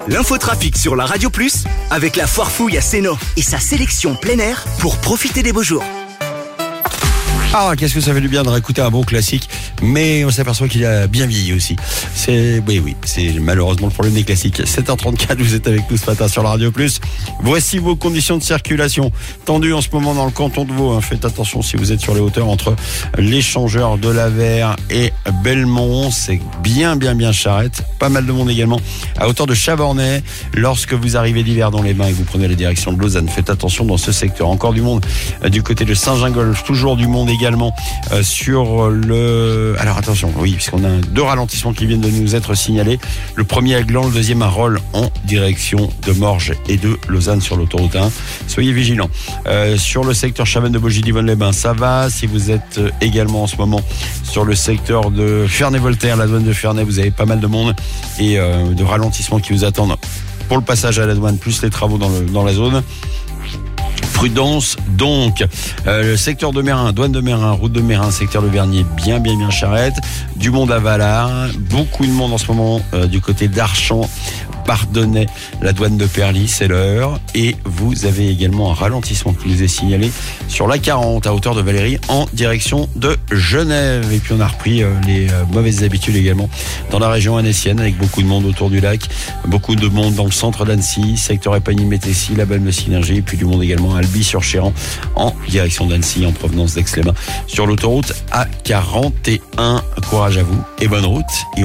L'infotrafic sur la Radio Plus avec la Foire Fouille à Sénaux et sa sélection plein air pour profiter des beaux jours. Ah, qu'est-ce que ça fait du bien de réécouter un bon classique, mais on s'aperçoit qu'il a bien vieilli aussi. Oui, c'est malheureusement le problème des classiques. 7h34, vous êtes avec nous ce matin sur la Radio Plus. Voici vos conditions de circulation. Tendues en ce moment dans le canton de Vaud. Faites attention si vous êtes sur les hauteurs entre l'échangeur de la Verre et Belmont. C'est bien charrette. Pas mal de monde également à hauteur de Chavornay. Lorsque vous arrivez d'hiver dans les bains et que vous prenez la direction de Lausanne, faites attention dans ce secteur. Encore du monde du côté de Saint-Gingolph. Toujours du monde également sur le... Alors attention, oui, puisqu'on a deux ralentissements qui viennent de nous être signalés. Le premier à Gland, le deuxième à Rolle en direction de Morges et de Lausanne sur l'autoroute 1. Soyez vigilants. Sur le secteur Chavannes de Baugy-Divonne-les-Bains, ça va. Si vous êtes également en ce moment sur le secteur de Ferney-Voltaire, la douane de Ferney, vous avez pas mal de monde et de ralentissements qui vous attendent pour le passage à la douane, plus les travaux dans la zone. Prudence donc. Le secteur de Mérin, douane de Mérin, route de Mérin, secteur de Vernier, bien charrette. Du monde à Valard, beaucoup de monde en ce moment du côté d'Archamps, Bardonnay, la douane de Perly, c'est l'heure. Et vous avez également un ralentissement qui nous est signalé sur la 40 à hauteur de Valérie en direction de Genève. Et puis on a repris les mauvaises habitudes également dans la région annécienne avec beaucoup de monde autour du lac, beaucoup de monde dans le centre d'Annecy, secteur Épagny-Métessy, la Balme Synergie, et puis du monde également à Albi-sur-Chéran en direction d'Annecy en provenance d'Aix-les-Bains sur l'autoroute A41. Courage à vous et bonne route.